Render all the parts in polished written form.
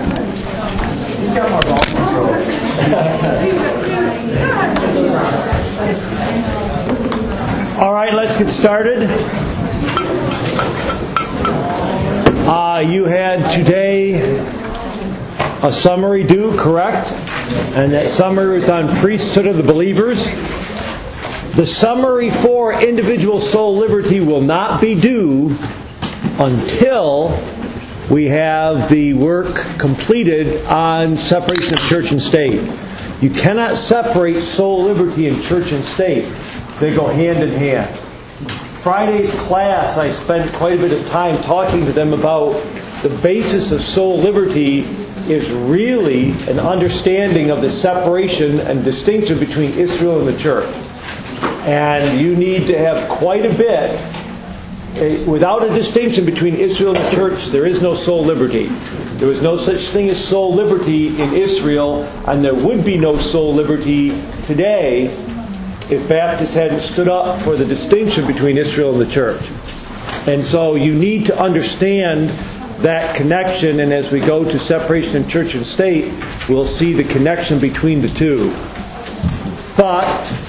He's got more ball control. All right, let's get started. You had today a summary due, correct? And that summary was on priesthood of the believers. The summary for individual soul liberty will not be due until we have the work completed on separation of church and state. You cannot separate soul liberty and church and state. They go hand in hand. Friday's class, I spent quite a bit of time talking to them about the basis of soul liberty is really an understanding of the separation and distinction between Israel and the church. And you need to have quite a bit. Without a distinction between Israel and the church, there is no soul liberty. There was no such thing as soul liberty in Israel, and there would be no soul liberty today if Baptists hadn't stood up for the distinction between Israel and the church. And so you need to understand that connection, and as we go to separation of church and state, we'll see the connection between the two. But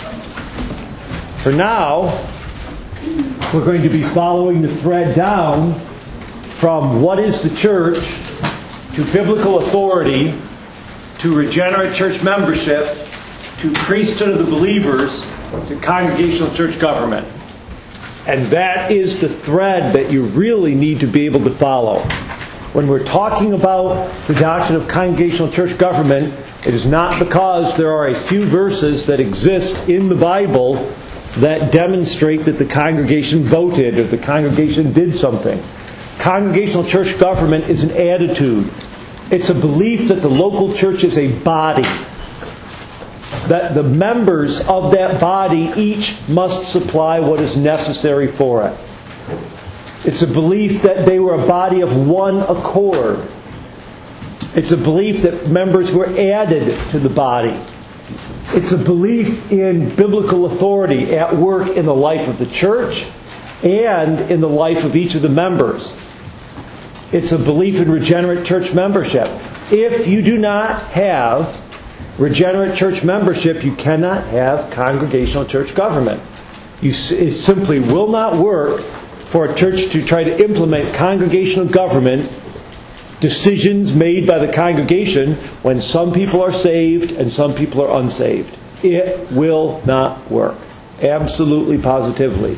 for now, we're going to be following the thread down from what is the church to biblical authority to regenerate church membership to priesthood of the believers to congregational church government. And that is the thread that you really need to be able to follow. When we're talking about the doctrine of congregational church government, it is not because there are a few verses that exist in the Bible that demonstrate that the congregation voted or the congregation did something. Congregational church government is an attitude. It's a belief that the local church is a body, that the members of that body each must supply what is necessary for it. It's a belief that they were a body of one accord. It's a belief that members were added to the body. It's a belief in biblical authority at work in the life of the church and in the life of each of the members. It's a belief in regenerate church membership. If you do not have regenerate church membership, you cannot have congregational church government. It simply will not work for a church to try to implement congregational government decisions made by the congregation when some people are saved and some people are unsaved. It will not work. Absolutely, positively.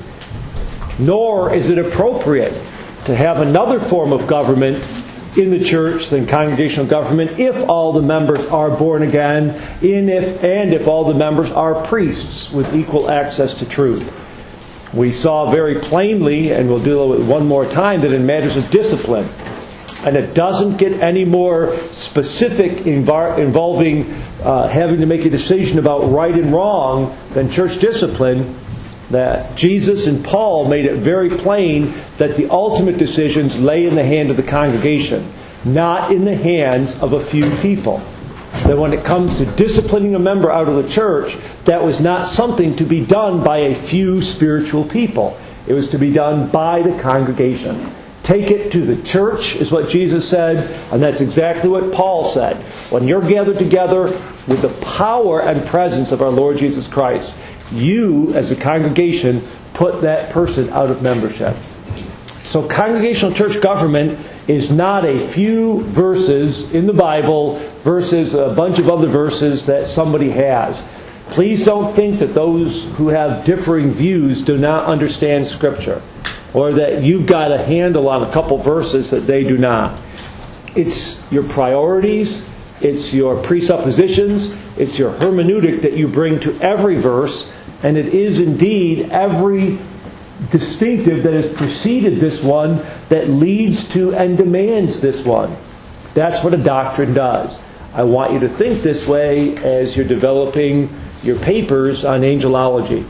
Nor is it appropriate to have another form of government in the church than congregational government if all the members are born again and if all the members are priests with equal access to truth. We saw very plainly, and we'll deal with it one more time, that in matters of discipline, and it doesn't get any more specific involving having to make a decision about right and wrong than church discipline, that Jesus and Paul made it very plain that the ultimate decisions lay in the hand of the congregation, not in the hands of a few people. That when it comes to disciplining a member out of the church, that was not something to be done by a few spiritual people. It was to be done by the congregation. Take it to the church, is what Jesus said, and that's exactly what Paul said. When you're gathered together with the power and presence of our Lord Jesus Christ, you, as a congregation, put that person out of membership. So congregational church government is not a few verses in the Bible versus a bunch of other verses that somebody has. Please don't think that those who have differing views do not understand Scripture, or that you've got a handle on a couple verses that they do not. It's your priorities, it's your presuppositions, it's your hermeneutic that you bring to every verse, and it is indeed every distinctive that has preceded this one that leads to and demands this one. That's what a doctrine does. I want you to think this way as you're developing your papers on angelology.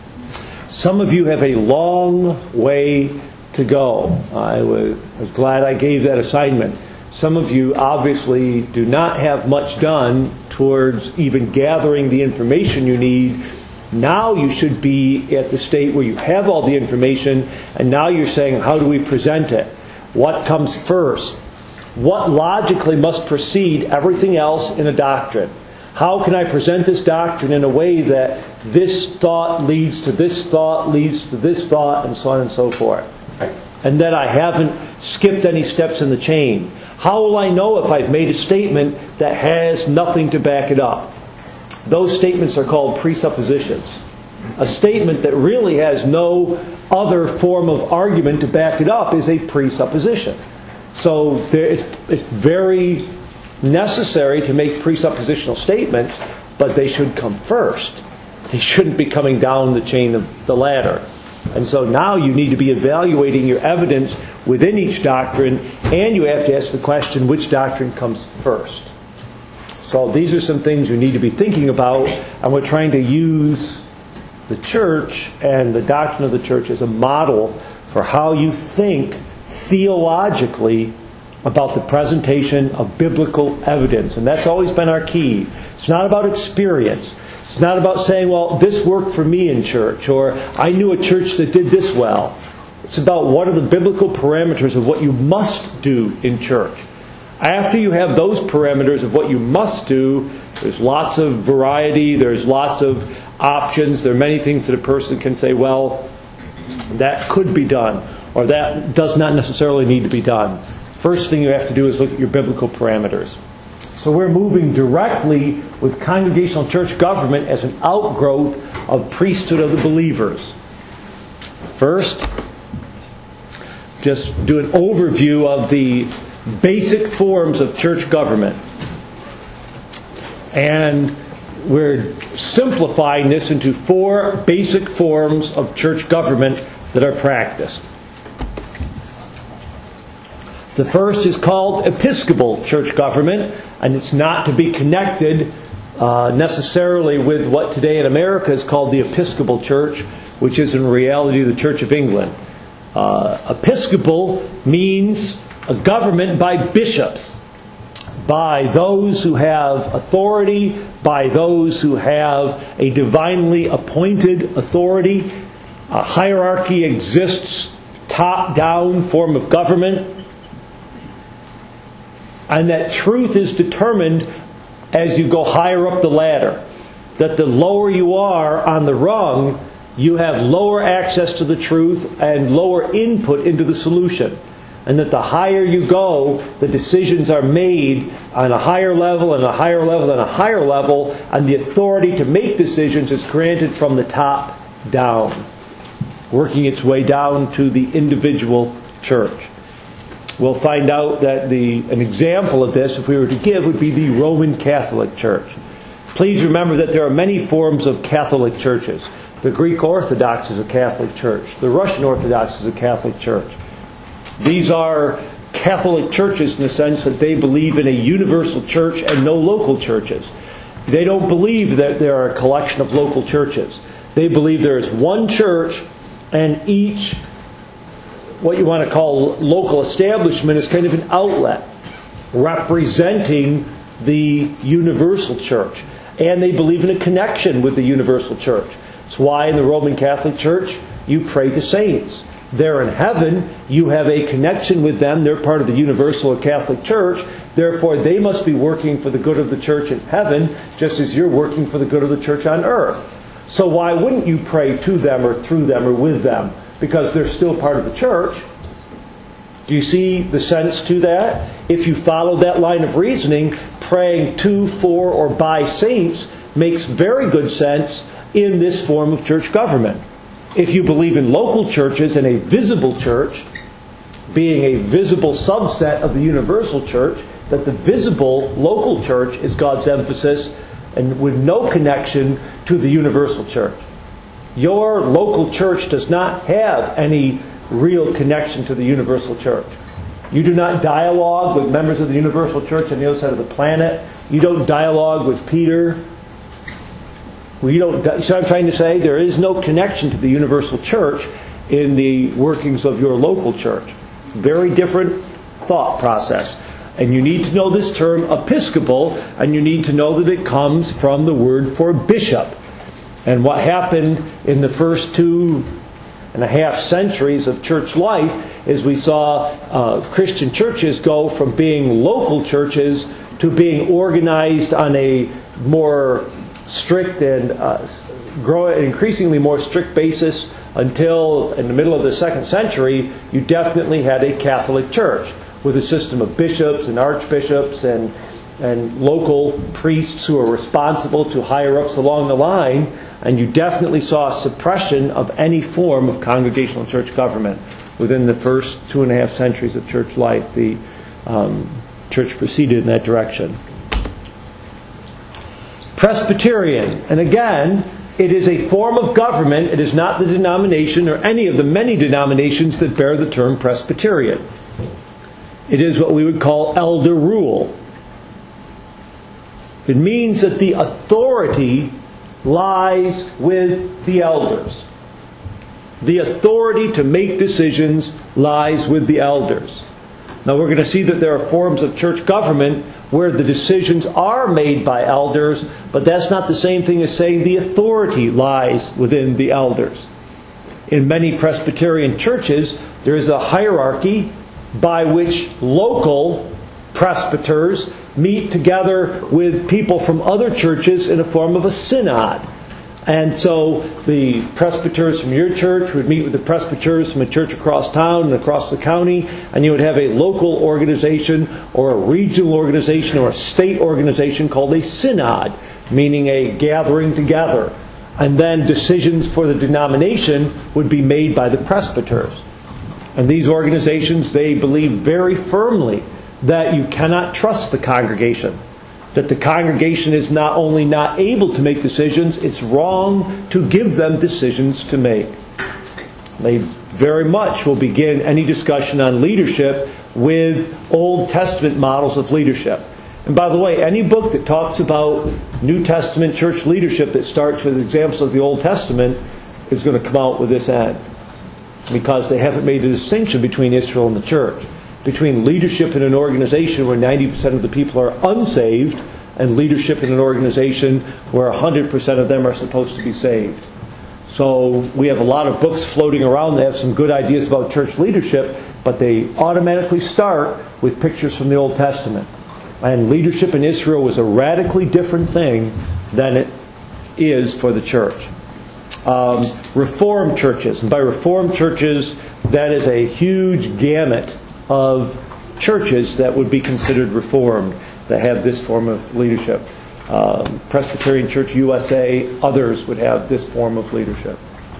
Some of you have a long way to go. I was glad I gave that assignment. Some of you obviously do not have much done towards even gathering the information you need. Now you should be at the state where you have all the information, and now you're saying, how do we present it? What comes first? what logically must precede everything else in a doctrine. How can I present this doctrine in a way that this thought leads to this thought, leads to this thought, and so on and so forth. And that I haven't skipped any steps in the chain. How will I know if I've made a statement that has nothing to back it up? Those statements are called presuppositions. A statement that really has no other form of argument to back it up is a presupposition. So it's very necessary to make presuppositional statements, but they should come first. They shouldn't be coming down the chain of the ladder. And so now you need to be evaluating your evidence within each doctrine, and you have to ask the question, which doctrine comes first? So these are some things you need to be thinking about, and we're trying to use the church and the doctrine of the church as a model for how you think theologically about the presentation of biblical evidence. And that's always been our key. It's not about experience. It's not about saying, well, this worked for me in church, or I knew a church that did this well. It's about what are the biblical parameters of what you must do in church. After you have those parameters of what you must do, there's lots of variety, there's lots of options, there are many things that a person can say, well, that could be done, or that does not necessarily need to be done. First thing you have to do is look at your biblical parameters. So we're moving directly with congregational church government as an outgrowth of priesthood of the believers. First, just do an overview of the basic forms of church government. And we're simplifying this into 4 basic forms of church government that are practiced. The first is called Episcopal church government, and it's not to be connected necessarily with what today in America is called the Episcopal Church, which is in reality the Church of England. Episcopal means a government by bishops, by those who have authority, by those who have a divinely appointed authority. A hierarchy exists, top-down form of government. And that truth is determined as you go higher up the ladder. That the lower you are on the rung, you have lower access to the truth and lower input into the solution. And that the higher you go, the decisions are made on a higher level and a higher level and a higher level, and the authority to make decisions is granted from the top down, working its way down to the individual church. We'll find out that an example of this, if we were to give, would be the Roman Catholic Church. Please remember that there are many forms of Catholic churches. The Greek Orthodox is a Catholic church. The Russian Orthodox is a Catholic church. These are Catholic churches in the sense that they believe in a universal church and no local churches. They don't believe that there are a collection of local churches. They believe there is one church, and each what you want to call local establishment is kind of an outlet representing the universal church. And they believe in a connection with the universal church. That's why in the Roman Catholic Church you pray to saints. They're in heaven, you have a connection with them, they're part of the universal or Catholic Church, therefore they must be working for the good of the church in heaven, just as you're working for the good of the church on earth. So why wouldn't you pray to them or through them or with them? Because they're still part of the church. Do you see the sense to that? If you follow that line of reasoning, praying to, for, or by saints makes very good sense in this form of church government. If you believe in local churches and a visible church, being a visible subset of the universal church, that the visible local church is God's emphasis and with no connection to the universal church. Your local church does not have any real connection to the universal church. You do not dialogue with members of the universal church on the other side of the planet. You don't dialogue with Peter. You don't. So I'm trying to say there is no connection to the universal church in the workings of your local church. Very different thought process. And you need to know this term Episcopal, and you need to know that it comes from the word for bishop. And what happened in the first 2 2.5 centuries of church life is we saw Christian churches go from being local churches to being organized on a more strict and increasingly more strict basis until in the middle of the 2nd century you definitely had a Catholic Church with a system of bishops and archbishops and local priests who are responsible to higher-ups along the line, and you definitely saw a suppression of any form of congregational church government within the first 2.5 centuries of church life. The church proceeded in that direction. Presbyterian, and again, it is a form of government. It is not the denomination or any of the many denominations that bear the term Presbyterian. It is what we would call elder rule. It means that the authority lies with the elders. The authority to make decisions lies with the elders. Now we're going to see that there are forms of church government where the decisions are made by elders, but that's not the same thing as saying the authority lies within the elders. In many Presbyterian churches, there is a hierarchy by which local presbyters meet together with people from other churches in a form of a synod. And so the presbyters from your church would meet with the presbyters from a church across town and across the county, and you would have a local organization or a regional organization or a state organization called a synod, meaning a gathering together. And then decisions for the denomination would be made by the presbyters. And these organizations, they believe very firmly that you cannot trust the congregation. That the congregation is not only not able to make decisions, it's wrong to give them decisions to make. They very much will begin any discussion on leadership with Old Testament models of leadership. And by the way, any book that talks about New Testament church leadership that starts with examples of the Old Testament is going to come out with this end. Because they haven't made a distinction between Israel and the church. Between leadership in an organization where 90% of the people are unsaved and leadership in an organization where 100% of them are supposed to be saved. So we have a lot of books floating around that have some good ideas about church leadership, but they automatically start with pictures from the Old Testament. And leadership in Israel was a radically different thing than it is for the church. Reformed churches, and by Reformed churches, that is a huge gamut of churches that would be considered Reformed that have this form of leadership. Presbyterian Church USA, others would have this form of leadership.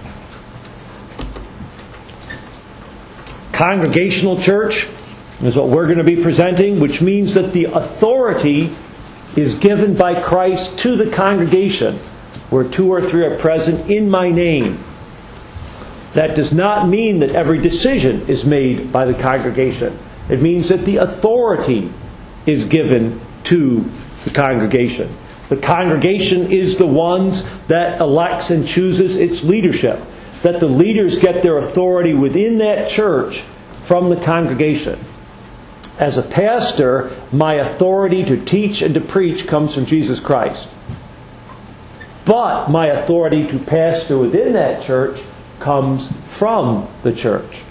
Congregational church is what we're going to be presenting, which means that the authority is given by Christ to the congregation, where 2 or 3 are present in my name. That does not mean that every decision is made by the congregation. It means that the authority is given to the congregation. The congregation is the ones that elects and chooses its leadership. That the leaders get their authority within that church from the congregation. As a pastor, my authority to teach and to preach comes from Jesus Christ. But my authority to pastor within that church comes from the church.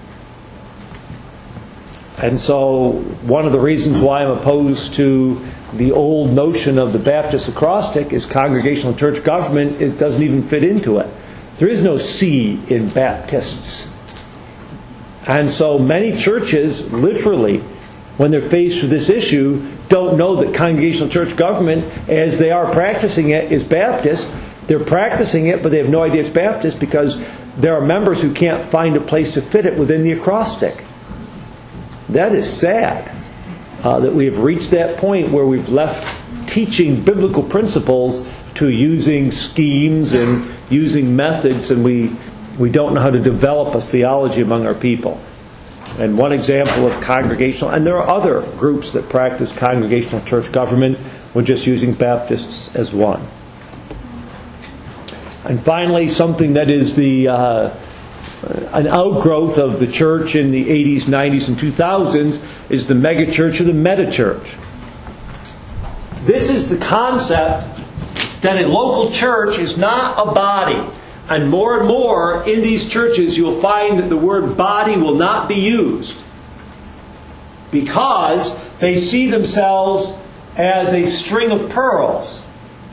And so one of the reasons why I'm opposed to the old notion of the Baptist acrostic is congregational church government. It doesn't even fit into it. There is no C in Baptists. And so many churches, literally, when they're faced with this issue, don't know that congregational church government, as they are practicing it, is Baptist. They're practicing it, but they have no idea it's Baptist because there are members who can't find a place to fit it within the acrostic. That is sad, that we have reached that point where we've left teaching biblical principles to using schemes and using methods, and we don't know how to develop a theology among our people. And one example of congregational, and there are other groups that practice congregational church government, we're just using Baptists as one. And finally, something that is an outgrowth of the church in the 80s, 90s, and 2000s is the megachurch or the metachurch. This is the concept that a local church is not a body, And more in these churches, you'll find that the word body will not be used, because they see themselves as a string of pearls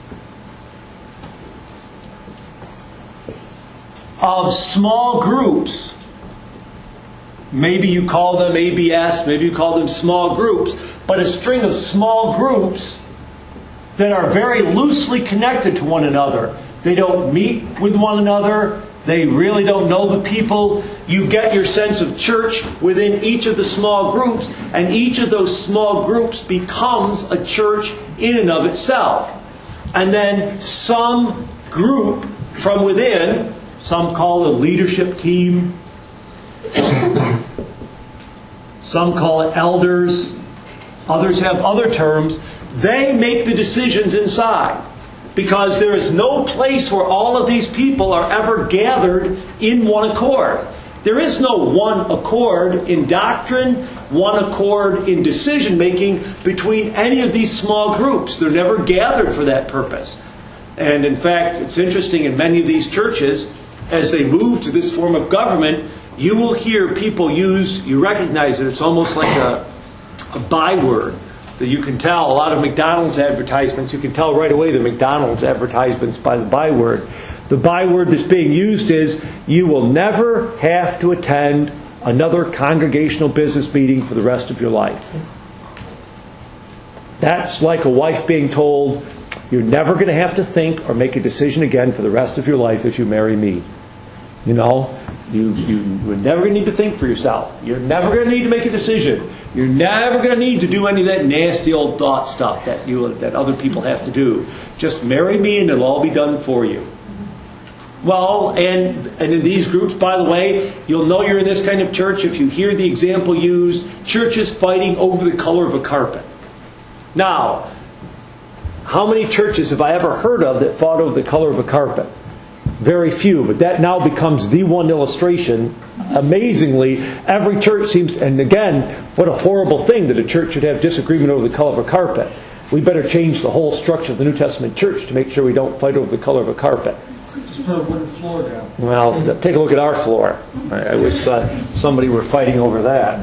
of small groups. Maybe you call them ABS, maybe you call them small groups, but a string of small groups that are very loosely connected to one another. They don't meet with one another. They really don't know the people. You get your sense of church within each of the small groups, and each of those small groups becomes a church in and of itself. And then some group from within, some call it a leadership team, some call it elders, others have other terms, they make the decisions inside. Because there is no place where all of these people are ever gathered in one accord. There is no one accord in doctrine, one accord in decision making between any of these small groups. They're never gathered for that purpose. And in fact, it's interesting, in many of these churches, as they move to this form of government, you will hear people use, you recognize it, it's almost like a byword. That you can tell, a lot of McDonald's advertisements, you can tell right away the McDonald's advertisements by the byword. The byword that's being used is, you will never have to attend another congregational business meeting for the rest of your life. That's like a wife being told, you're never going to have to think or make a decision again for the rest of your life if you marry me. You know? You're never going to need to think for yourself. You're never going to need to make a decision. You're never going to need to do any of that nasty old thought stuff that other people have to do. Just marry me and it'll all be done for you. Well, and in these groups, by the way, you'll know you're in this kind of church if you hear the example used, churches fighting over the color of a carpet. Now, how many churches have I ever heard of that fought over the color of a carpet? Very few, but that now becomes the one illustration. Amazingly, every church seems, and again, what a horrible thing that a church should have disagreement over the color of a carpet. We better change the whole structure of the New Testament church to make sure we don't fight over the color of a carpet. Just put a wooden floor down. Well, take a look at our floor. I wish somebody were fighting over that.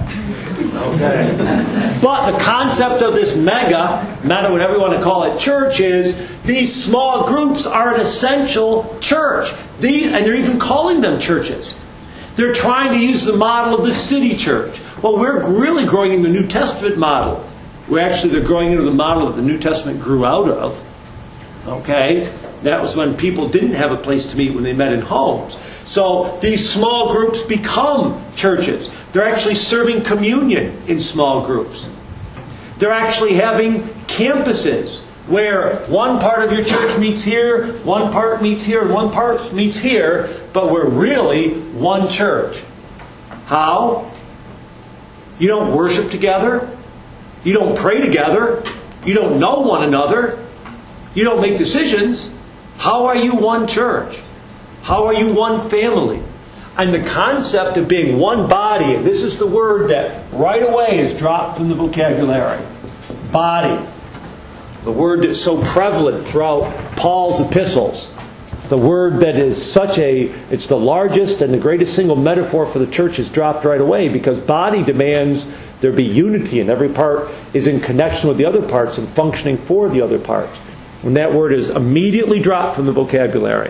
Okay. But the concept of this meta, whatever you want to call it, church is these small groups are an essential church. And they're even calling them churches. They're trying to use the model of the city church. Well, we're really growing in the New Testament model. They're growing into the model that the New Testament grew out of. Okay? That was when people didn't have a place to meet when they met in homes. So these small groups become churches. They're actually serving communion in small groups. They're actually having campuses where one part of your church meets here, one part meets here, and one part meets here, but we're really one church. How? You don't worship together. You don't pray together. You don't know one another. You don't make decisions. How are you one church? How are you one family? And the concept of being one body, and this is the word that right away is dropped from the vocabulary. Body. The word that's so prevalent throughout Paul's epistles. The word that is it's the largest and the greatest single metaphor for the church is dropped right away, because body demands there be unity and every part is in connection with the other parts and functioning for the other parts. And that word is immediately dropped from the vocabulary.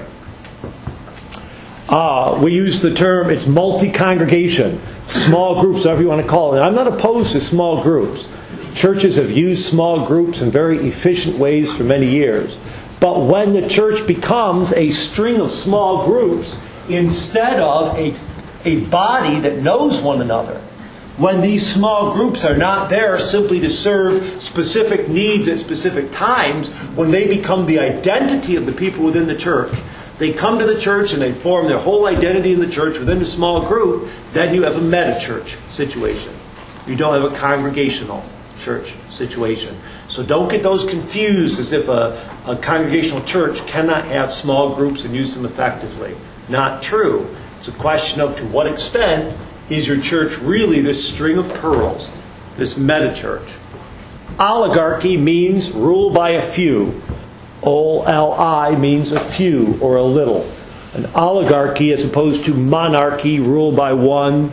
We use the term, it's multi-congregation, small groups, whatever you want to call it. And I'm not opposed to small groups. Churches have used small groups in very efficient ways for many years. But when the church becomes a string of small groups instead of a body that knows one another, when these small groups are not there simply to serve specific needs at specific times, when they become the identity of the people within the church, they come to the church and they form their whole identity in the church within a small group, then you have a meta-church situation. You don't have a congregational church situation. So don't get those confused as if a congregational church cannot have small groups and use them effectively. Not true. It's a question of to what extent is your church really this string of pearls, this meta-church. Oligarchy means rule by a few. O-L-I means a few or a little. an oligarchy as opposed to monarchy ruled by one.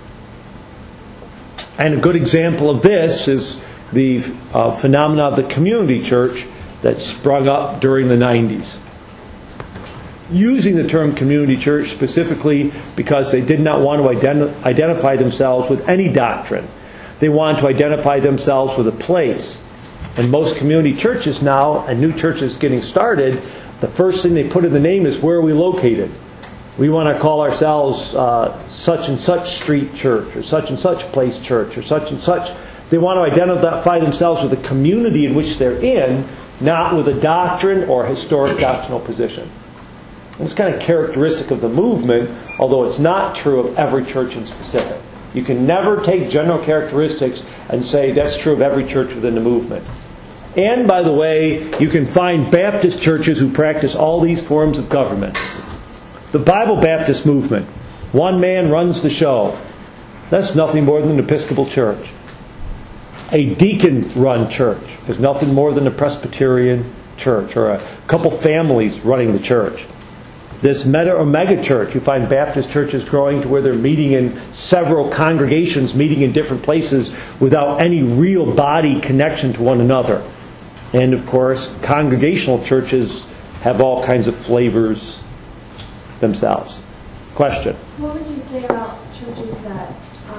And a good example of this is the phenomena of the community church that sprung up during the 90s. Using the term community church specifically because they did not want to identify themselves with any doctrine. They wanted to identify themselves with a place. And most community churches now, and new churches getting started, the first thing they put in the name is where are we located. We want to call ourselves such and such street church, or such and such place church, or such and such. They want to identify themselves with the community in which they're in, not with a doctrine or historic doctrinal position. It's kind of characteristic of the movement, although it's not true of every church in specific. You can never take general characteristics and say that's true of every church within the movement. And, by the way, you can find Baptist churches who practice all these forms of government. The Bible Baptist movement, one man runs the show. That's nothing more than an Episcopal church. A deacon-run church is nothing more than a Presbyterian church, or a couple families running the church. This meta or mega church, you find Baptist churches growing to where they're meeting in several congregations, meeting in different places without any real body connection to one another. And of course, congregational churches have all kinds of flavors themselves. Question? What would you say about churches that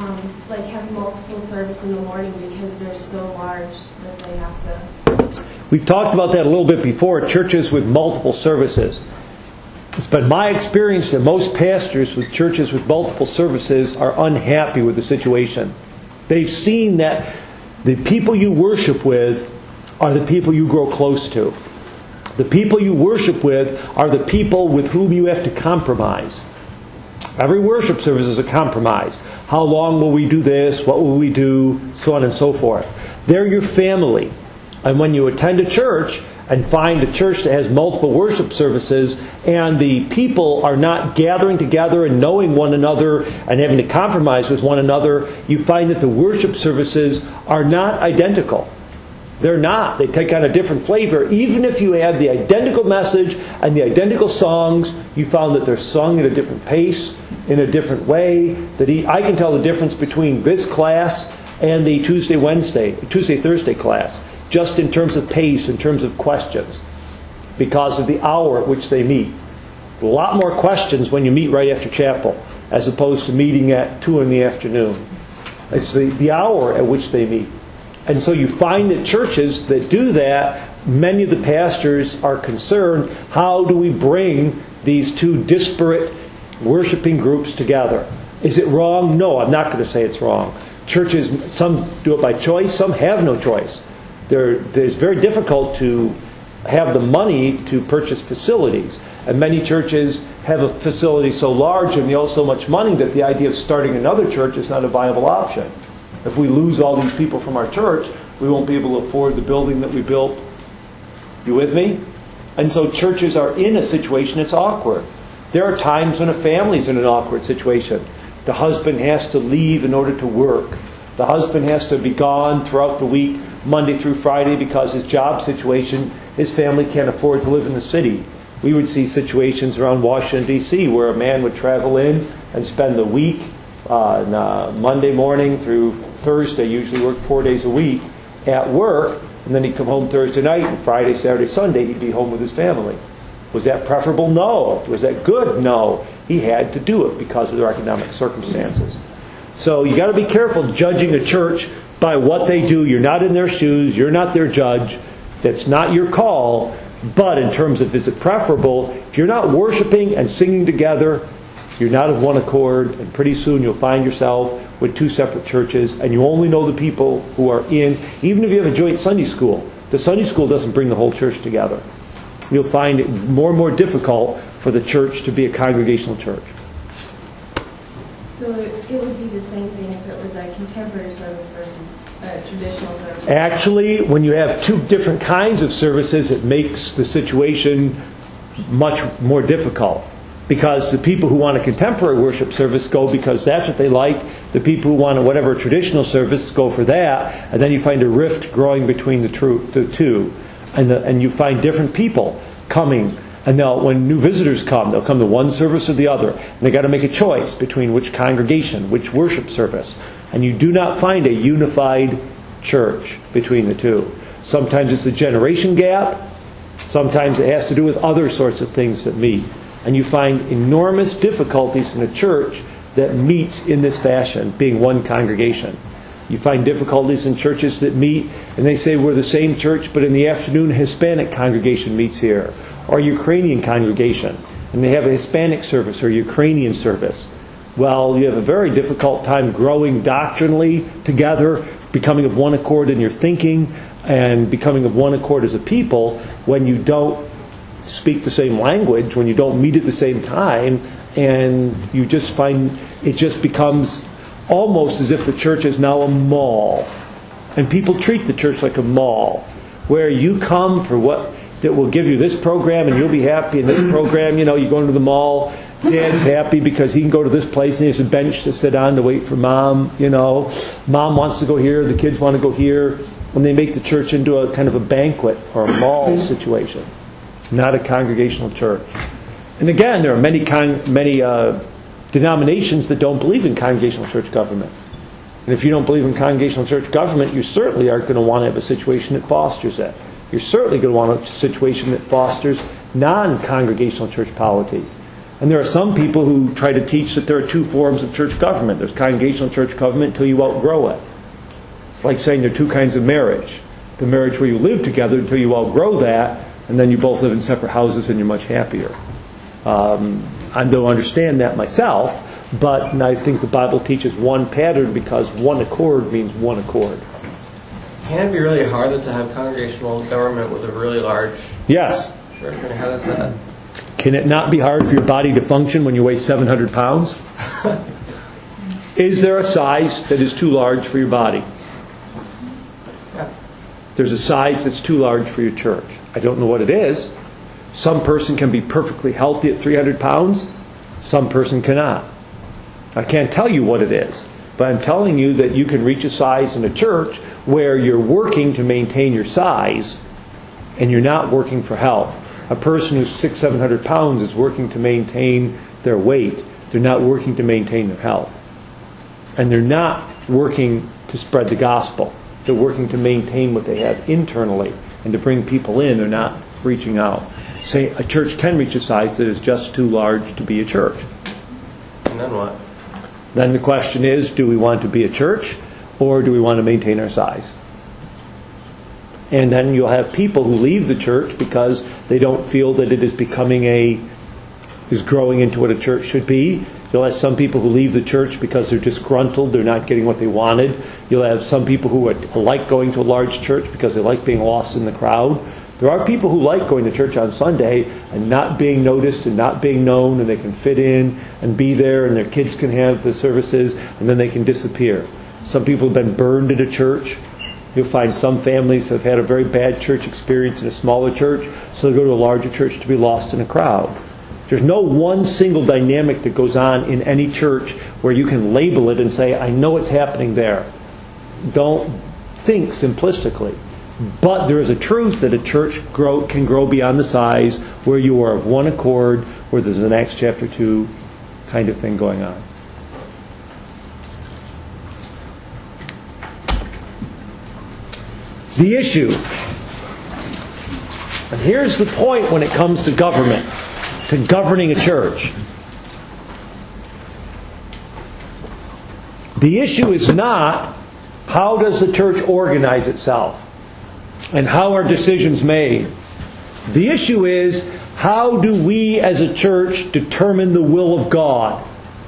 have multiple service in the morning because they're so large that they have to... We've talked about that a little bit before, churches with multiple services. It's been my experience that most pastors with churches with multiple services are unhappy with the situation. They've seen that the people you worship with are the people you grow close to. The people you worship with are the people with whom you have to compromise. Every worship service is a compromise. How long will we do this? What will we do? So on and so forth. They're your family. And when you attend a church and find a church that has multiple worship services and the people are not gathering together and knowing one another and having to compromise with one another, you find that the worship services are not identical. They're not. They take on a different flavor. Even if you have the identical message and the identical songs, you found that they're sung at a different pace, in a different way. I can tell the difference between this class and the Tuesday-Thursday class, just in terms of pace, in terms of questions, because of the hour at which they meet. A lot more questions when you meet right after chapel, as opposed to meeting at 2 in the afternoon. It's the hour at which they meet. And so you find that churches that do that, many of the pastors are concerned, how do we bring these two disparate worshiping groups together? Is it wrong? No, I'm not going to say it's wrong. Churches, some do it by choice, some have no choice. It's very difficult to have the money to purchase facilities. And many churches have a facility so large and they owe so much money that the idea of starting another church is not a viable option. If we lose all these people from our church, we won't be able to afford the building that we built. You with me? And so churches are in a situation that's awkward. There are times when a family's in an awkward situation. The husband has to leave in order to work. The husband has to be gone throughout the week, Monday through Friday, because his job situation, his family can't afford to live in the city. We would see situations around Washington, D.C., where a man would travel in and spend the week, Monday morning through Thursday, usually work 4 days a week, at work, and then he'd come home Thursday night, and Friday, Saturday, Sunday, he'd be home with his family. Was that preferable? No. Was that good? No. He had to do it because of their economic circumstances. So you got to be careful judging a church by what they do. You're not in their shoes. You're not their judge. That's not your call. But in terms of is it preferable, if you're not worshiping and singing together, you're not of one accord, and pretty soon you'll find yourself with two separate churches, and you only know the people who are in. Even if you have a joint Sunday school, the Sunday school doesn't bring the whole church together. You'll find it more and more difficult for the church to be a congregational church. So it would be the same thing if it was a contemporary service versus a traditional service? Actually, when you have two different kinds of services, it makes the situation much more difficult. Because the people who want a contemporary worship service go because that's what they like. The people who want a whatever traditional service go for that. And then you find a rift growing between the two. And you find different people coming And when new visitors come, they'll come to one service or the other. And they got to make a choice between which congregation, which worship service. And you do not find a unified church between the two. Sometimes it's a generation gap. Sometimes it has to do with other sorts of things that meet. And you find enormous difficulties in a church that meets in this fashion, being one congregation. You find difficulties in churches that meet, and they say we're the same church, but in the afternoon a Hispanic congregation meets here, or a Ukrainian congregation, and they have a Hispanic service or a Ukrainian service. Well, you have a very difficult time growing doctrinally together, becoming of one accord in your thinking, and becoming of one accord as a people when you don't speak the same language, when you don't meet at the same time, and you just find it just becomes almost as if the church is now a mall. And people treat the church like a mall, where you come for what that will give you this program and you'll be happy in this program. You know, you go into the mall, Dad's happy because he can go to this place and he has a bench to sit on to wait for Mom. You know, Mom wants to go here, the kids want to go here. And they make the church into a kind of a banquet or a mall situation, not a congregational church. And again, there are many denominations that don't believe in congregational church government. And if you don't believe in congregational church government, you certainly aren't going to want to have a situation that fosters it. You're certainly going to want a situation that fosters non-congregational church polity. And there are some people who try to teach that there are two forms of church government. There's congregational church government until you outgrow it. It's like saying there are two kinds of marriage. The marriage where you live together until you outgrow that, and then you both live in separate houses and you're much happier. I don't understand that myself, but I think the Bible teaches one pattern because one accord means one accord. Can it be really hard to have congregational government with a really large Yes. church? I mean, how does that? Can it not be hard for your body to function when you weigh 700 pounds? Is there a size that is too large for your body? Yeah. There's a size that's too large for your church. I don't know what it is. Some person can be perfectly healthy at 300 pounds. Some person cannot. I can't tell you what it is. But I'm telling you that you can reach a size in a church where you're working to maintain your size and you're not working for health. A person who's 600-700 pounds is working to maintain their weight. They're not working to maintain their health. And they're not working to spread the gospel. They're working to maintain what they have internally and to bring people in. They're not reaching out. Say a church can reach a size that is just too large to be a church. And then what? Then the question is, do we want to be a church or do we want to maintain our size? And then you'll have people who leave the church because they don't feel that it is is growing into what a church should be. You'll have some people who leave the church because they're disgruntled, they're not getting what they wanted. You'll have some people who like going to a large church because they like being lost in the crowd. There are people who like going to church on Sunday and not being noticed and not being known, and they can fit in and be there, and their kids can have the services, and then they can disappear. Some people have been burned at a church. You'll find some families have had a very bad church experience in a smaller church, so they go to a larger church to be lost in a crowd. There's no one single dynamic that goes on in any church where you can label it and say, I know it's happening there. Don't think simplistically. But there is a truth that a church can grow beyond the size where you are of one accord, where there's an Acts chapter 2 kind of thing going on. The issue, and here's the point when it comes to government, to governing a church. The issue is not how does the church organize itself and how are decisions made. The issue is how do we as a church determine the will of God?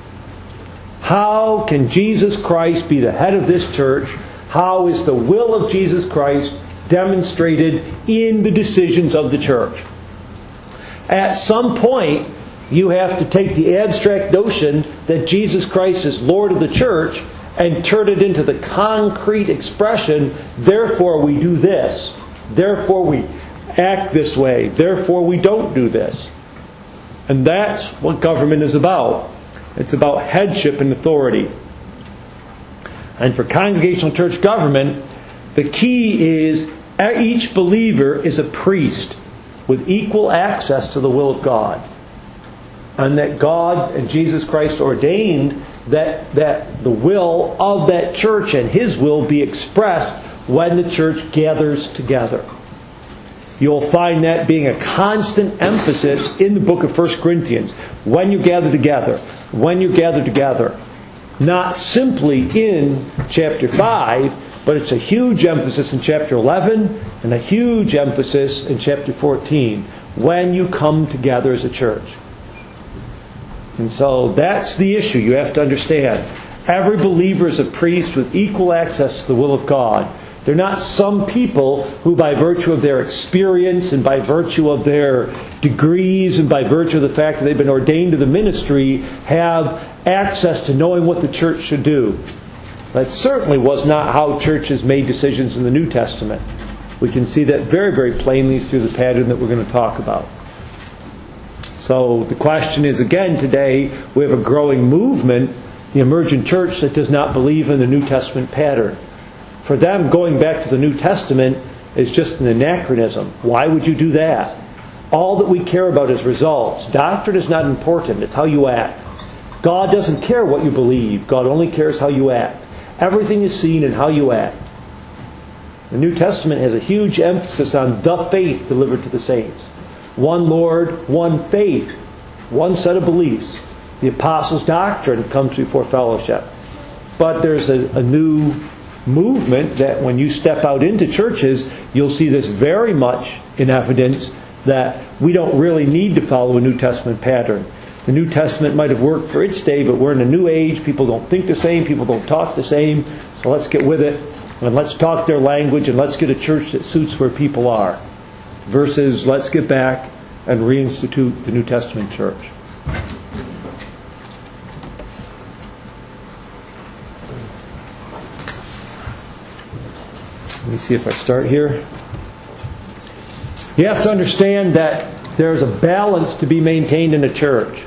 How can Jesus Christ be the head of this church? How is the will of Jesus Christ demonstrated in the decisions of the church? At some point, you have to take the abstract notion that Jesus Christ is Lord of the church and turn it into the concrete expression, therefore we do this, therefore we act this way, therefore we don't do this. And that's what government is about. It's about headship and authority. And for congregational church government, the key is each believer is a priest. with equal access to the will of God. And that God and Jesus Christ ordained that the will of that church and His will be expressed when the church gathers together. You'll find that being a constant emphasis in the book of 1 Corinthians. When you gather together. When you gather together. Not simply in chapter 5, but it's a huge emphasis in chapter 11 and a huge emphasis in chapter 14. When you come together as a church. And so that's the issue you have to understand. Every believer is a priest with equal access to the will of God. They're not some people who by virtue of their experience and by virtue of their degrees and by virtue of the fact that they've been ordained to the ministry have access to knowing what the church should do. That certainly was not how churches made decisions in the New Testament. We can see that very, very plainly through the pattern that we're going to talk about. So the question is, again, today we have a growing movement, the emergent church, that does not believe in the New Testament pattern. For them, going back to the New Testament is just an anachronism. Why would you do that? All that we care about is results. Doctrine is not important. It's how you act. God doesn't care what you believe. God only cares how you act. Everything is seen in how you act. The New Testament has a huge emphasis on the faith delivered to the saints. One Lord, one faith, one set of beliefs. The apostles' doctrine comes before fellowship. But there's a new movement that when you step out into churches, you'll see this very much in evidence that we don't really need to follow a New Testament pattern. The New Testament might have worked for its day, but we're in a new age. People don't think the same. People don't talk the same. So let's get with it. And let's talk their language. And let's get a church that suits where people are. Versus let's get back and reinstitute the New Testament church. Let me see if I start here. You have to understand that there's a balance to be maintained in a church.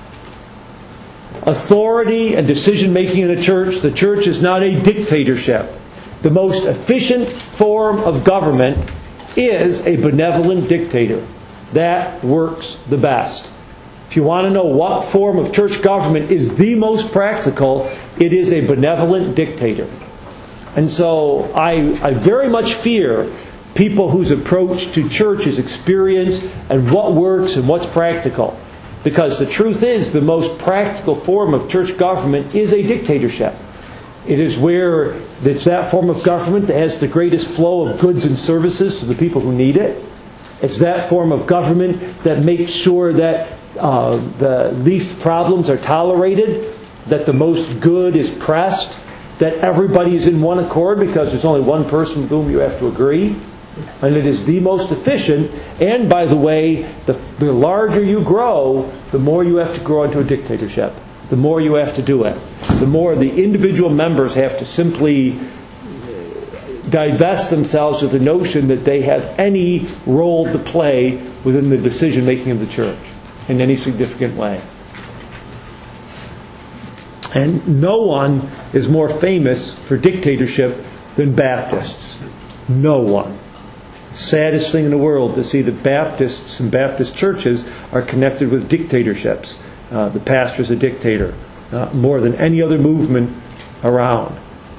Authority and decision-making in a church, the church is not a dictatorship. The most efficient form of government is a benevolent dictator. That works the best. If you want to know what form of church government is the most practical, it is a benevolent dictator. And so I very much fear people whose approach to church is experience and what works and what's practical. Because the truth is, the most practical form of church government is a dictatorship. It is where it's that form of government that has the greatest flow of goods and services to the people who need it. It's that form of government that makes sure that the least problems are tolerated, that the most good is pressed, that everybody is in one accord because there's only one person with whom you have to agree. And it is the most efficient. And by the way, the larger you grow, the more you have to grow into a dictatorship. The more you have to do it. The more the individual members have to simply divest themselves of the notion that they have any role to play within the decision-making of the church in any significant way. And no one is more famous for dictatorship than Baptists. No one. Saddest thing in the world to see that Baptists and Baptist churches are connected with dictatorships. The pastor's a dictator, more than any other movement around.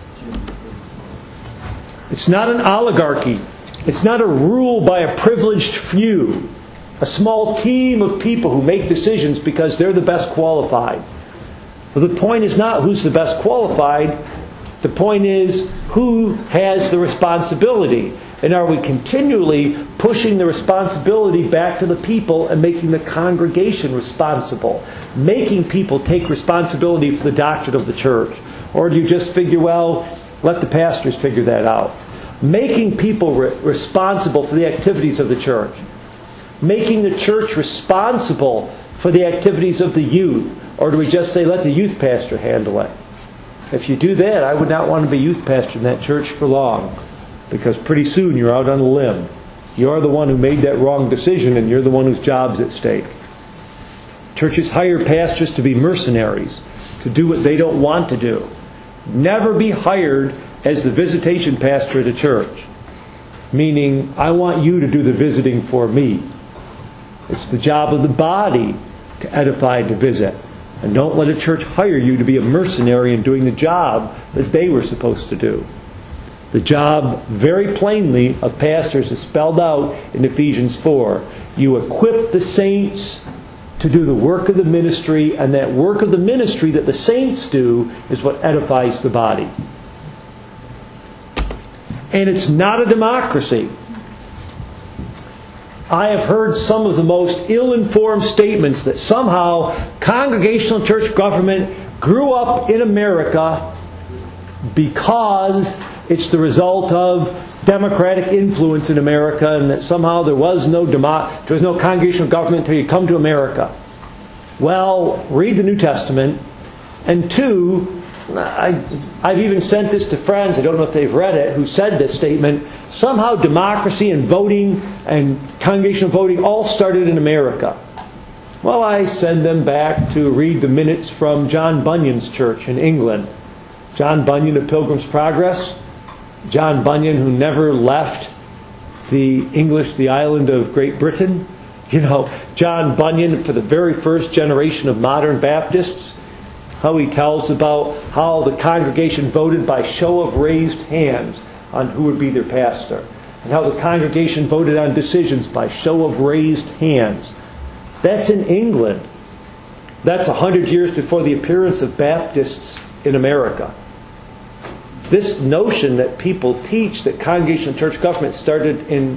It's not an oligarchy. It's not a rule by a privileged few. A small team of people who make decisions because they're the best qualified. But the point is not who's the best qualified. The point is who has the responsibility. And are we continually pushing the responsibility back to the people and making the congregation responsible? Making people take responsibility for the doctrine of the church? Or do you just figure, well, let the pastors figure that out? Making people responsible for the activities of the church. Making the church responsible for the activities of the youth. Or do we just say, let the youth pastor handle it? If you do that, I would not want to be youth pastor in that church for long. Because pretty soon you're out on a limb. You're the one who made that wrong decision and you're the one whose job's at stake. Churches hire pastors to be mercenaries, to do what they don't want to do. Never be hired as the visitation pastor at a church. Meaning, I want you to do the visiting for me. It's the job of the body to edify and to visit. And don't let a church hire you to be a mercenary in doing the job that they were supposed to do. The job, very plainly, of pastors is spelled out in Ephesians 4. You equip the saints to do the work of the ministry, and that work of the ministry that the saints do is what edifies the body. And it's not a democracy. I have heard some of the most ill-informed statements that somehow congregational church government grew up in America because it's the result of democratic influence in America, and that somehow there was no congregational government until you come to America. Well, read the New Testament. And two, I've even sent this to friends, I don't know if they've read it, who said this statement. Somehow democracy and voting and congregational voting all started in America. Well, I send them back to read the minutes from John Bunyan's church in England. John Bunyan of Pilgrim's Progress. John Bunyan, who never left the island of Great Britain. You know, John Bunyan, for the very first generation of modern Baptists, how he tells about how the congregation voted by show of raised hands on who would be their pastor, and how the congregation voted on decisions by show of raised hands. That's in England. That's 100 years before the appearance of Baptists in America. This notion that people teach that congregational church government started in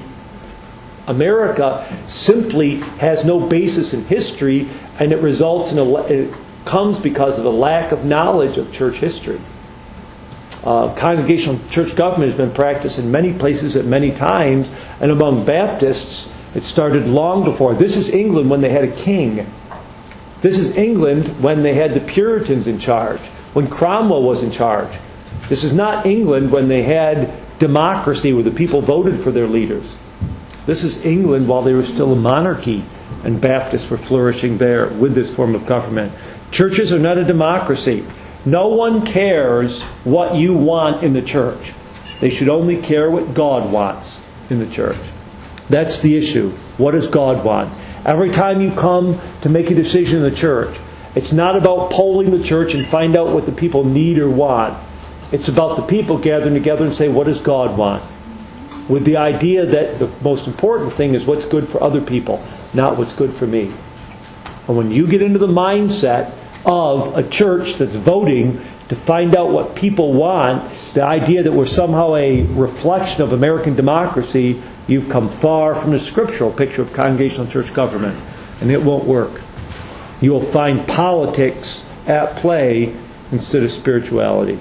America simply has no basis in history, and it results in it comes because of a lack of knowledge of church history. Congregational church government has been practiced in many places at many times, and among Baptists it started long before. This is England when they had a king. This is England when they had the Puritans in charge, when Cromwell was in charge. This is not England when they had democracy, where the people voted for their leaders. This is England while they were still a monarchy, and Baptists were flourishing there with this form of government. Churches are not a democracy. No one cares what you want in the church. They should only care what God wants in the church. That's the issue. What does God want? Every time you come to make a decision in the church, it's not about polling the church and find out what the people need or want. It's about the people gathering together and say, what does God want? With the idea that the most important thing is what's good for other people, not what's good for me. And when you get into the mindset of a church that's voting to find out what people want, the idea that we're somehow a reflection of American democracy, you've come far from the scriptural picture of congregational church government. And it won't work. You will find politics at play instead of spirituality.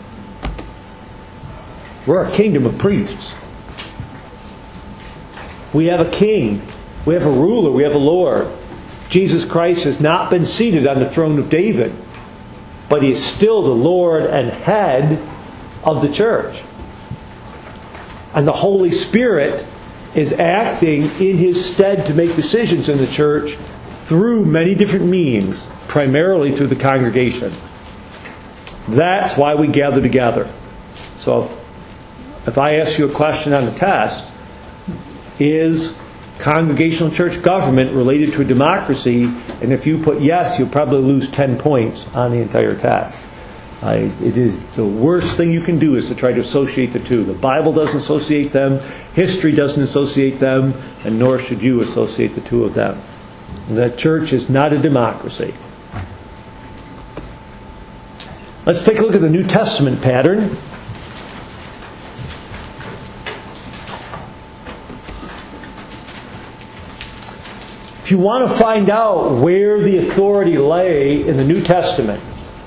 We're a kingdom of priests. We have a king. We have a ruler. We have a Lord. Jesus Christ has not been seated on the throne of David, but He is still the Lord and head of the church. And the Holy Spirit is acting in His stead to make decisions in the church through many different means, primarily through the congregation. That's why we gather together. So if I ask you a question on the test, is congregational church government related to a democracy? And if you put yes, you'll probably lose 10 points on the entire test. It is the worst thing you can do is to try to associate the two. The Bible doesn't associate them, history doesn't associate them, and nor should you associate the two of them. The church is not a democracy. Let's take a look at the New Testament pattern. If you want to find out where the authority lay in the New Testament,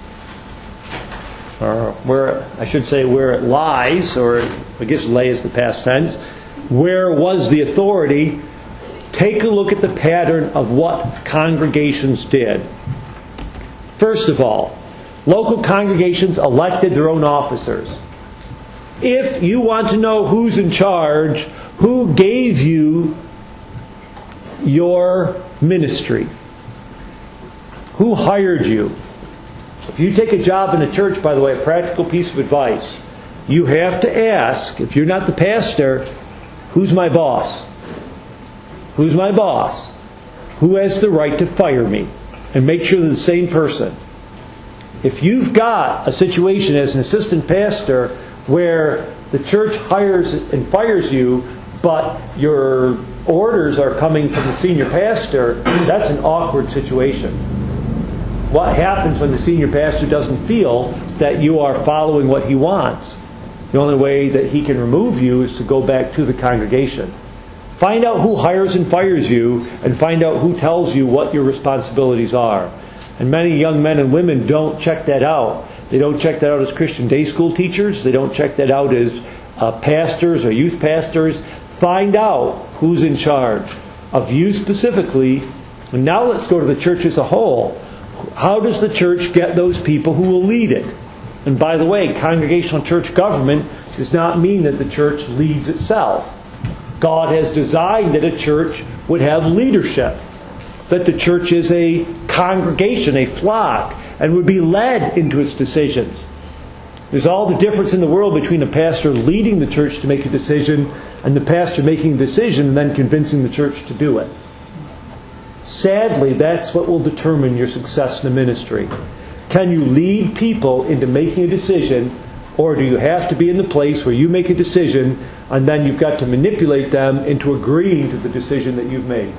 or where it lies, or I guess lay is the past tense, where was the authority? Take a look at the pattern of what congregations did. First of all, local congregations elected their own officers. If you want to know who's in charge, who gave you your ministry? Who hired you? If you take a job in a church, by the way, a practical piece of advice, you have to ask, if you're not the pastor, who's my boss? Who's my boss? who has the right to fire me? And make sure they're the same person. If you've got a situation as an assistant pastor where the church hires and fires you, but your orders are coming from the senior pastor, that's an awkward situation. What happens when the senior pastor doesn't feel that you are following what he wants? The only way that he can remove you is to go back to the congregation. Find out who hires and fires you, and find out who tells you what your responsibilities are. And many young men and women don't check that out. They don't check that out as Christian day school teachers. They don't check that out as pastors or youth pastors. Find out who's in charge of you specifically. And now let's go to the church as a whole. How does the church get those people who will lead it? And by the way, congregational church government does not mean that the church leads itself. God has designed that a church would have leadership. That the church is a congregation, a flock, and would be led into its decisions. There's all the difference in the world between a pastor leading the church to make a decision and the pastor making a decision and then convincing the church to do it. Sadly, that's what will determine your success in the ministry. Can you lead people into making a decision, or do you have to be in the place where you make a decision and then you've got to manipulate them into agreeing to the decision that you've made?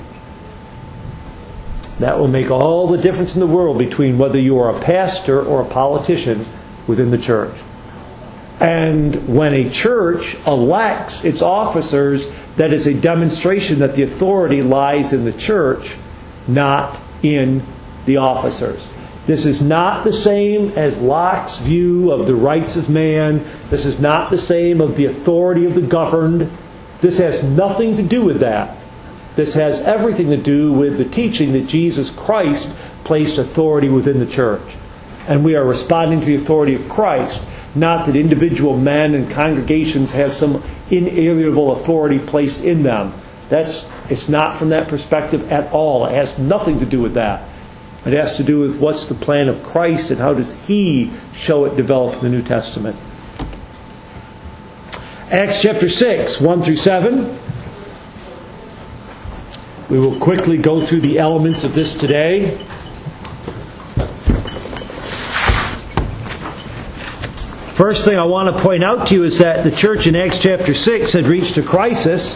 That will make all the difference in the world between whether you are a pastor or a politician within the church. And when a church elects its officers, that is a demonstration that the authority lies in the church, not in the officers. This is not the same as Locke's view of the rights of man. This is not the same of the authority of the governed. This has nothing to do with that. This has everything to do with the teaching that Jesus Christ placed authority within the church. And we are responding to the authority of Christ, not that individual men and congregations have some inalienable authority placed in them. It's not from that perspective at all. It has nothing to do with that. It has to do with what's the plan of Christ and how does He show it developed in the New Testament. Acts chapter 6, 1 through 7. We will quickly go through the elements of this today. First thing I want to point out to you is that the church in Acts chapter 6 had reached a crisis.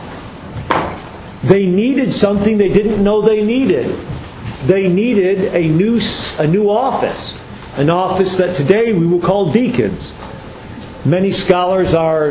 They needed something they didn't know they needed. They needed a new office. An office that today we will call deacons. Many scholars are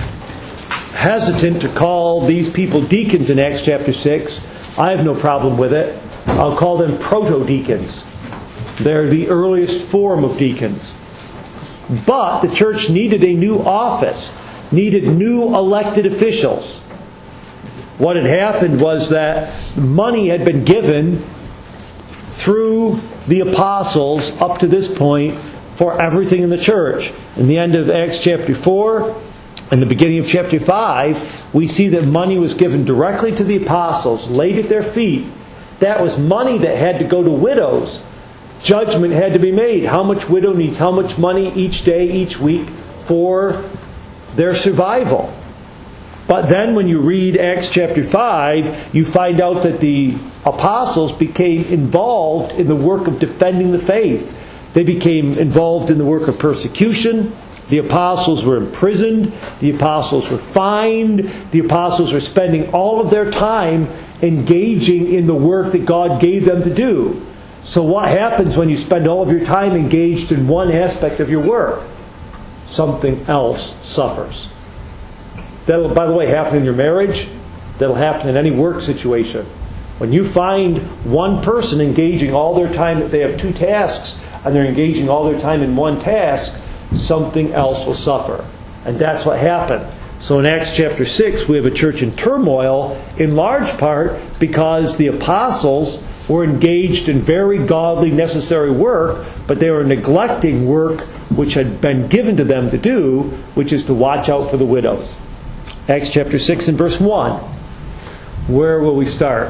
hesitant to call these people deacons in Acts chapter 6. I have no problem with it. I'll call them proto-deacons. They're the earliest form of deacons. But the church needed a new office, needed new elected officials. What had happened was that money had been given through the apostles up to this point for everything in the church. In the end of Acts chapter 4 and the beginning of chapter 5, we see that money was given directly to the apostles, laid at their feet. That was money that had to go to widows. Judgment had to be made. How much widow needs how much money each day, each week for their survival. But then when you read Acts chapter 5, you find out that the apostles became involved in the work of defending the faith. They became involved in the work of persecution. The apostles were imprisoned. The apostles were fined. The apostles were spending all of their time engaging in the work that God gave them to do. So what happens when you spend all of your time engaged in one aspect of your work? Something else suffers. That'll, by the way, happen in your marriage. That'll happen in any work situation. When you find one person engaging all their time, if they have two tasks, and they're engaging all their time in one task, something else will suffer. And that's what happened. So in Acts chapter 6, we have a church in turmoil, in large part because the apostles were engaged in very godly, necessary work, but they were neglecting work which had been given to them to do, which is to watch out for the widows. Acts chapter 6 and verse 1. Where will we start?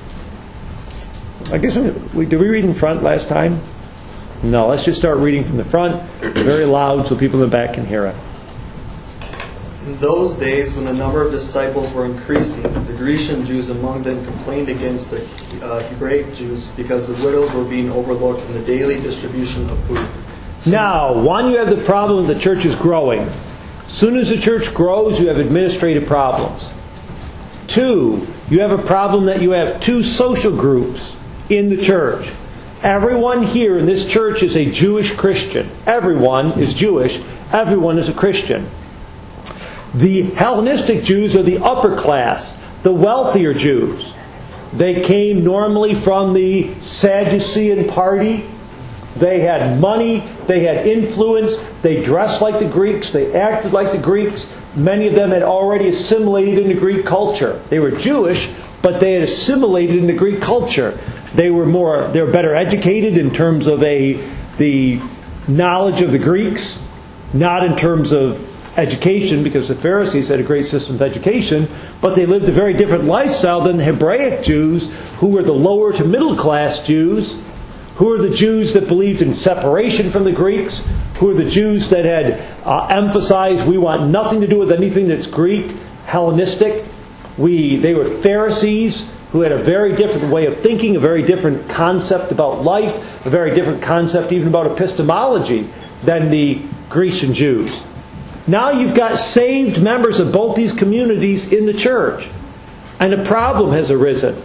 I guess did we read in front last time? No, let's just start reading from the front, very loud so people in the back can hear it. In those days, when the number of disciples were increasing, the Grecian Jews among them complained against the Hebraic Jews because the widows were being overlooked in the daily distribution of food. Now, one, you have the problem that the church is growing. As soon as the church grows, you have administrative problems. Two, you have a problem that you have two social groups in the church. Everyone here in this church is a Jewish Christian. Everyone is Jewish. Everyone is a Christian. The Hellenistic Jews are the upper class, the wealthier Jews. They came normally from the Sadducean party. They had money, they had influence, they dressed like the Greeks, they acted like the Greeks. Many of them had already assimilated into Greek culture. They were Jewish, but they had assimilated into Greek culture. They were better educated in terms of the knowledge of the Greeks, not in terms of education, because the Pharisees had a great system of education, but they lived a very different lifestyle than the Hebraic Jews, who were the lower to middle class Jews, who are the Jews that believed in separation from the Greeks, who are the Jews that had emphasized we want nothing to do with anything that's Greek, Hellenistic. They were Pharisees who had a very different way of thinking, a very different concept about life, a very different concept even about epistemology than the Grecian Jews. Now you've got saved members of both these communities in the church, and a problem has arisen.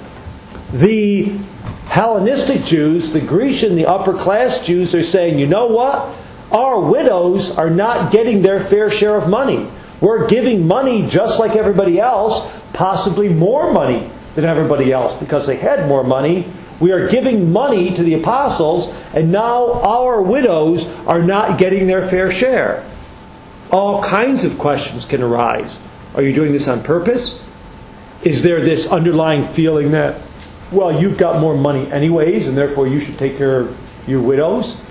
The Hellenistic Jews, the Grecian, the upper class Jews, are saying, you know what? Our widows are not getting their fair share of money. We're giving money just like everybody else, possibly more money than everybody else because they had more money. We are giving money to the apostles, and now our widows are not getting their fair share. All kinds of questions can arise. Are you doing this on purpose? Is there this underlying feeling that, well, you've got more money anyways, and therefore you should take care of your widows?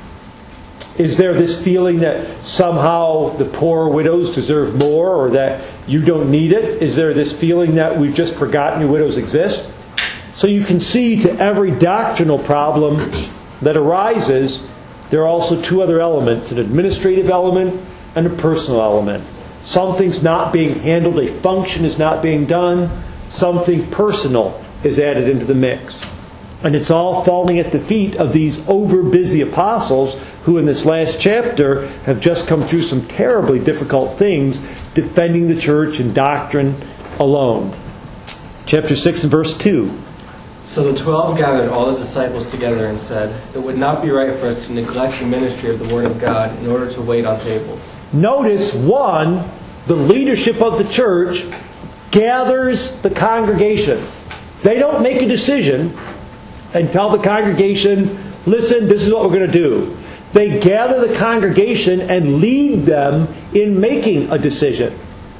Is there this feeling that somehow the poor widows deserve more, or that you don't need it? Is there this feeling that we've just forgotten your widows exist? So you can see to every doctrinal problem that arises, there are also two other elements, an administrative element and a personal element. Something's not being handled, a function is not being done, something personal is added into the mix. And it's all falling at the feet of these over-busy apostles who in this last chapter have just come through some terribly difficult things defending the church and doctrine alone. Chapter 6 and verse 2. So the 12 gathered all the disciples together and said, "It would not be right for us to neglect the ministry of the Word of God in order to wait on tables." Notice, one, the leadership of the church gathers the congregation. They don't make a decision and tell the congregation, listen, this is what we're going to do. They gather the congregation and lead them in making a decision.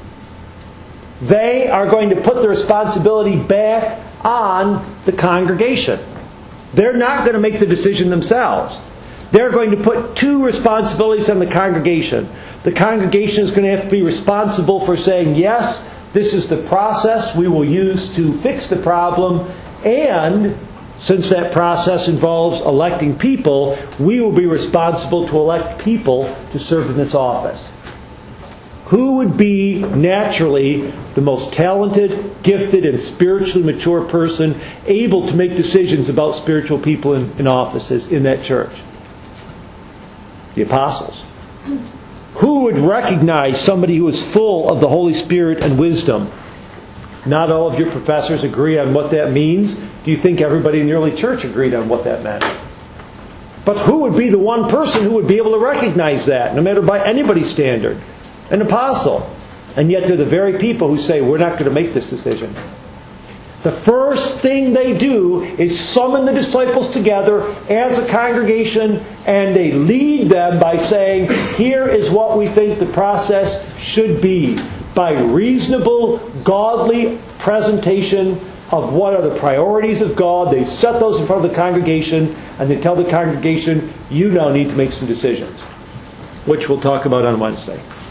They are going to put the responsibility back on the congregation. They're not going to make the decision themselves. They're going to put two responsibilities on the congregation. The congregation is going to have to be responsible for saying, yes, this is the process we will use to fix the problem, and since that process involves electing people, we will be responsible to elect people to serve in this office. Who would be naturally the most talented, gifted, and spiritually mature person able to make decisions about spiritual people in offices in that church? The apostles. Who would recognize somebody who is full of the Holy Spirit and wisdom? Not all of your professors agree on what that means. Do you think everybody in the early church agreed on what that meant? But who would be the one person who would be able to recognize that, no matter by anybody's standard? An apostle. And yet they're the very people who say, we're not going to make this decision. The first thing they do is summon the disciples together as a congregation, and they lead them by saying, here is what we think the process should be. By reasonable, godly presentation of what are the priorities of God, they set those in front of the congregation, and they tell the congregation, you now need to make some decisions, which we'll talk about on Wednesday.